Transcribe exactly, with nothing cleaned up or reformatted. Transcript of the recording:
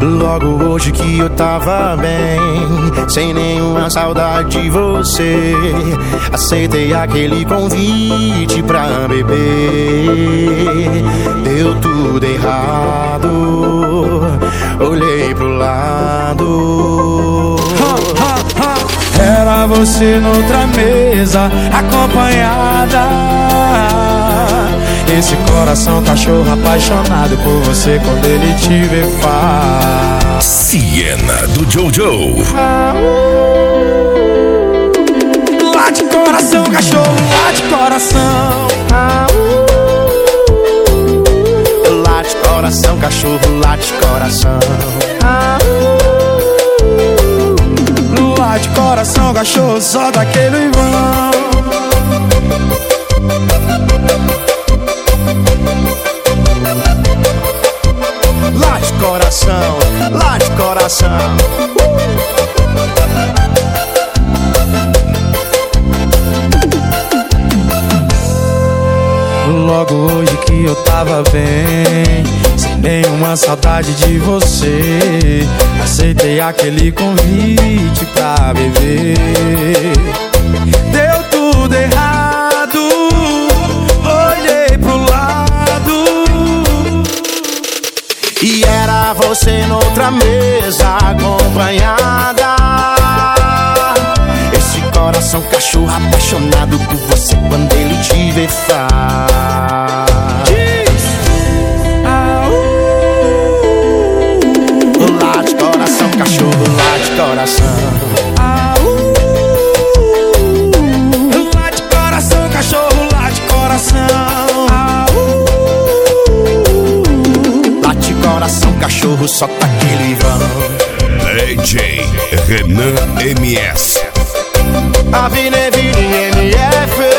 Logo hoje que eu tava bem, sem nenhuma saudade de você, aceitei aquele convite pra beber. Deu tudo errado, olhei pro lado. Era você noutra mesa, acompanhada. Esse coração cachorro apaixonado por você quando ele te vê faz. Siena do Jojo. Late coração, cachorro, late coração. Late coração, cachorro, late coração. Late coração, cachorro, só daquele vão. Late coração, late coração. Logo hoje que eu tava bem, sem nenhuma saudade de você, aceitei aquele convite pra beber. Deu tudo errado, olhei pro lado. E era você noutra mesa, acompanhada. Esse coração cachorro apaixonado por você quando ele te vê faz. Late coração, cachorro, late coração. Late coração, cachorro, late coração. Late coração, cachorro, só tá aquele vão. D J Renan M S. Avine, Vini, M F.